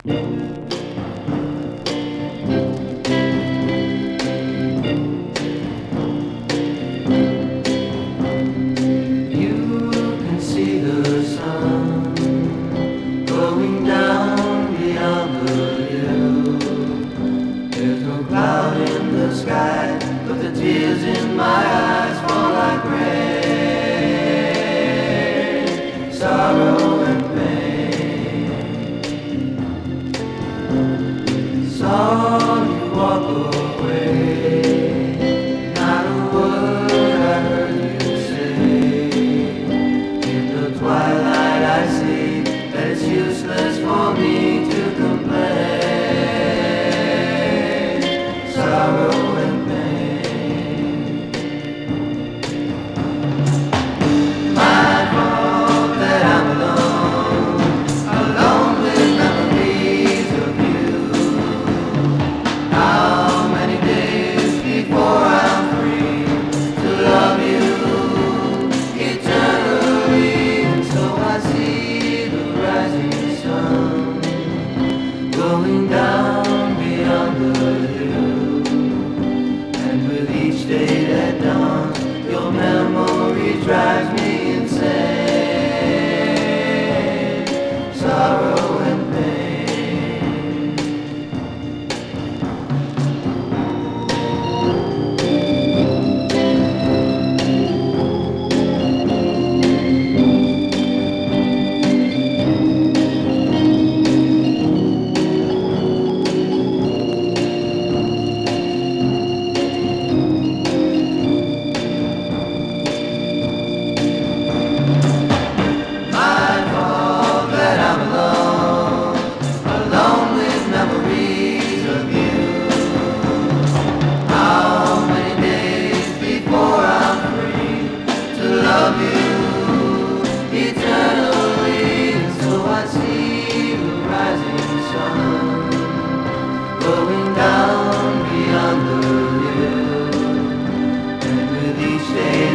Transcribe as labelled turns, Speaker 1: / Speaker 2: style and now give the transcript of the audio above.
Speaker 1: You can see the sun going down beyond the hill. There's no cloud in the sky, but the tears in my eyes fall like rain. Sorrow and pain. Saw you walk away. Not a word I heard you say. In the twilight I see that it's useless for me to complain. Sorrow and pain. My fault that I'm alone, alone with memories of you. How many days before I'm free to love you eternally? And so I see the rising sun going down beyond the hill. And with each day that dawns, your memory drives me insane. Sorrow and pain. My fault that I'm alone, alone with memories of you. How many days before I'm free to love you eternally? And so I see the rising sun going down beyond the hill. And with each day